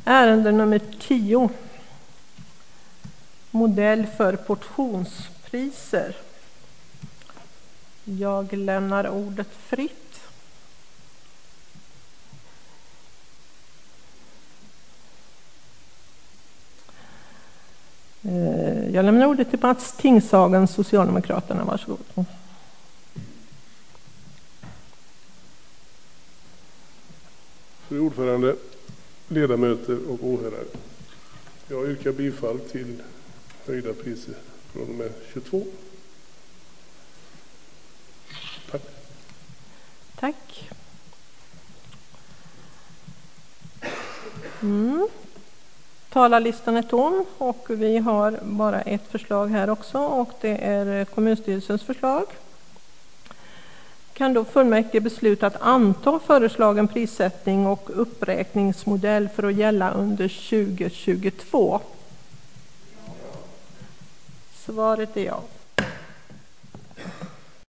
Ärende nummer 10. Modell för portionspriser. Jag lämnar ordet fritt. Jag lämnar ordet till Mats Tingshagen, Socialdemokraterna. Varsågod. Fru ordförande, ledamöter och åhörare. Jag yrkar bifall till höjda priser från och med 22. Tack. Tack. Talarlistan är tom och vi har bara ett förslag här också, och det är kommunstyrelsens förslag. Kan då fullmäktige besluta att anta föreslagen prissättning och uppräkningsmodell för att gälla under 2022? Svaret är ja.